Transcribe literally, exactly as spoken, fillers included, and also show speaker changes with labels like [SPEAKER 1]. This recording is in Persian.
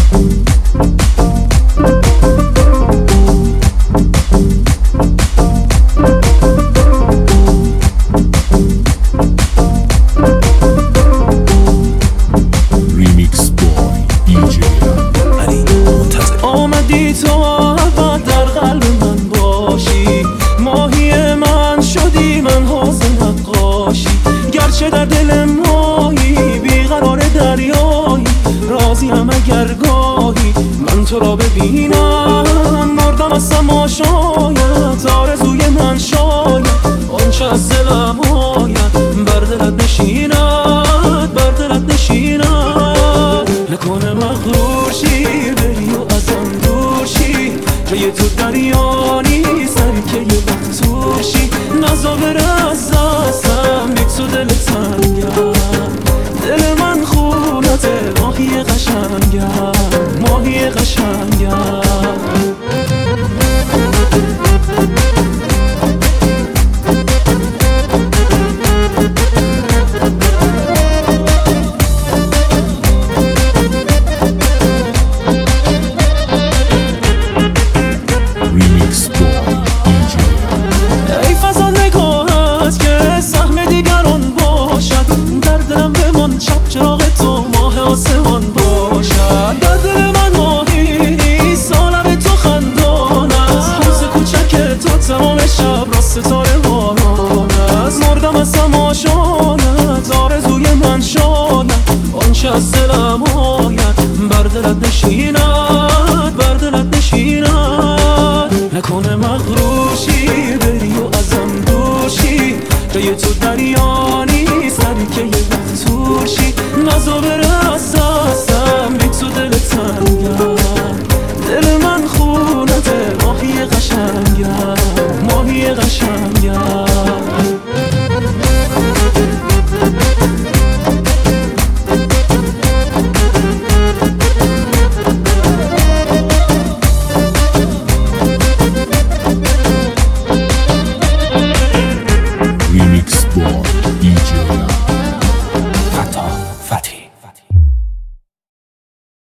[SPEAKER 1] آمدی تو ابد در قلب من باشی، ماهی من شدی من حسن نقاشی. گرچه در دل مایی بیقرار دریایی، راضیم اگر گاهی من تو را ببینم. مردم از تماشایت آرزوی من شاید، آنچه از دلم آید بر دلت نشیند، بر دلت نشیند. نکنه مغرور شی بری و ازم دور شی، که تو دریا نیستن که یه وقت توشی. نزا بره از دستم بی تو دل تنگم، دل من خونته ماهی قشنگم، ماهی قشنگم. ای فضا نگاهت که سهم دیگران باشد، در دلم بمان شب چراغ تو ماه آسمان باشد. در دل من ماهی نیست عالم تو خندان است، حوض کوچک تو تمام شب را ستاره باران است. مردم از تماشایت آرزوی من شاید، آنچه از دلم آید بر دلت نشیند، بر دلت نشیند. نکنه مغرور شی بری و ازم دور شی، که تو دریا نیستن که یه وقت تور شی. نزا بره از دستم بی تو دل تنگم، دل من خونته ماهی قشنگم، ماهی قشنگم.